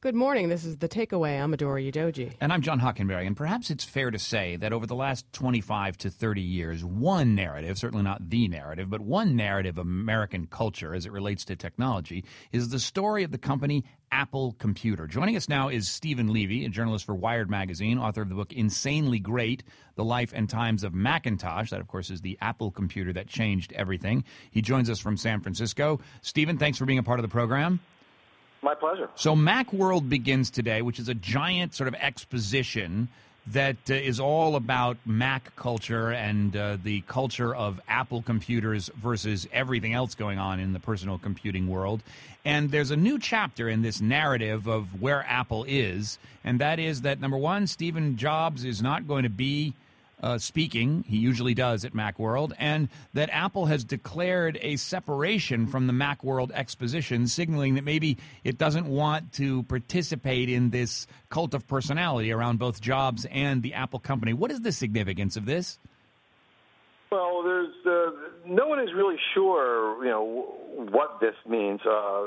Good morning. This is The Takeaway. I'm Adora Udoji. And I'm John Hockenberry. And perhaps it's fair to say that over the last 25 to 30 years, one narrative, certainly not the narrative, but one narrative of American culture as it relates to technology is the story of the company Apple Computer. Joining us now is Stephen Levy, a journalist for Wired Magazine, author of the book Insanely Great, The Life and Times of Macintosh. That, of course, is the Apple computer that changed everything. He joins us from San Francisco. Stephen, thanks for being a part of the program. My pleasure. So Macworld begins today, which is a giant sort of exposition that is all about Mac culture and the culture of Apple computers versus everything else going on in the personal computing world. And there's a new chapter in this narrative of where Apple is, and that is that, number one, Steve Jobs is not going to be speaking. He usually does at Macworld, and that Apple has declared a separation from the Macworld exposition, signaling that maybe it doesn't want to participate in this cult of personality around both Jobs and the Apple company. What is the significance of this? Well, there's no one is really sure, what this means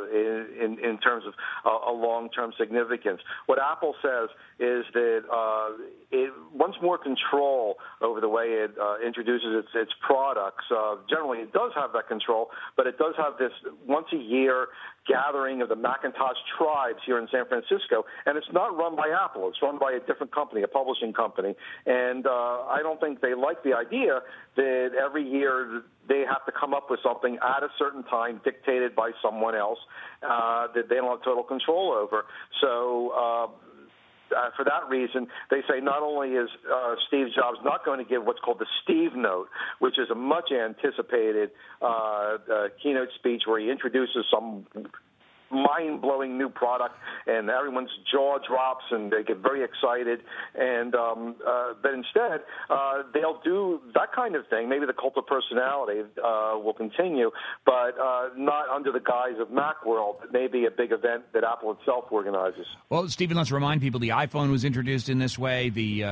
in terms of a long-term significance. What Apple says is that it wants more control over the way it introduces its products. Generally, it does have that control, but it does have this once-a-year gathering of the Macintosh tribes here in San Francisco, and it's not run by Apple. It's run by a different company, a publishing company, and I don't think they like the idea that every year they have to come up with something at a certain time dictated by someone else that they don't have total control over. So for that reason, they say not only is Steve Jobs not going to give what's called the Steve Note, which is a much anticipated keynote speech where he introduces some mind-blowing new product, and everyone's jaw drops and they get very excited. And but instead, they'll do that kind of thing. Maybe the cult of personality will continue, but not under the guise of Macworld. Maybe a big event that Apple itself organizes. Well, Stephen, let's remind people the iPhone was introduced in this way.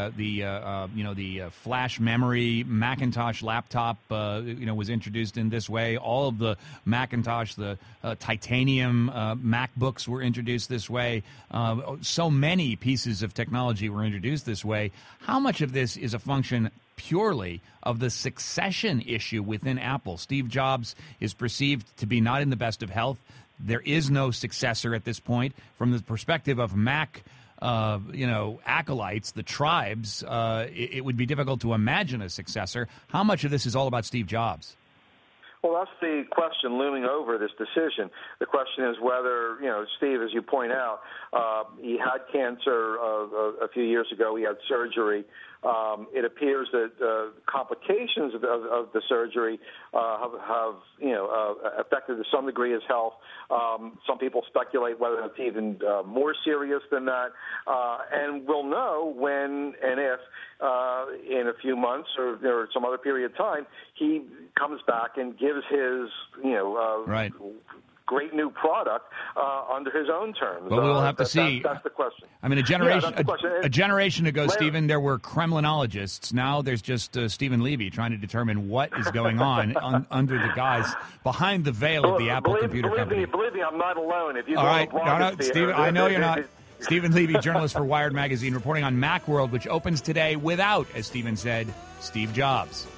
The flash memory Macintosh laptop was introduced in this way. All of the Macintosh, the titanium MacBooks were introduced this way. So many pieces of technology were introduced this way. How much of this is a function purely of the succession issue within Apple? Steve Jobs is perceived to be not in the best of health. There is no successor at this point. From the perspective of Mac acolytes, the tribes, it would be difficult to imagine a successor. How much of this is all about Steve Jobs? Well, that's the question looming over this decision. The question is whether, Steve, as you point out, he had cancer a few years ago. He had surgery. It appears that complications of the surgery have affected to some degree his health. Some people speculate whether it's even more serious than that. And we'll know when and if in a few months or some other period of time he comes back and gives his right. great new product under his own terms. But we'll have to see. That's the question. I mean, a generation ago, Stephen, there were Kremlinologists. Now there's just Stephen Levy trying to determine what is going on under the guise, behind the veil of the Apple Computer Company. Believe me, I'm not alone. If you all right, no, Stephen, I know you're not. Stephen Levy, journalist for Wired Magazine, reporting on Macworld, which opens today without, as Stephen said, Steve Jobs.